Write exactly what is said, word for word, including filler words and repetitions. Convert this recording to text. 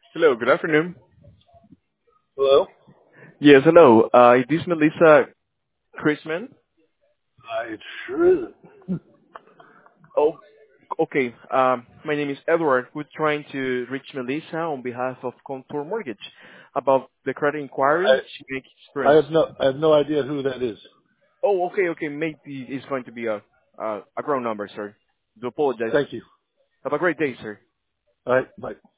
Hello, good afternoon. Hello? Yes, hello. Uh, is this Melissa Chrisman? Uh, it sure isn't. Oh, okay. Um, my name is Edward. We're trying to reach Melissa on behalf of Contour Mortgage about the credit I inquiry she makes I experience. have no I have no idea who that is. Oh, okay, okay. Maybe it's going to be a a, a ground number, sir. Do apologize. Thank you. Have a great day, sir. All right, bye.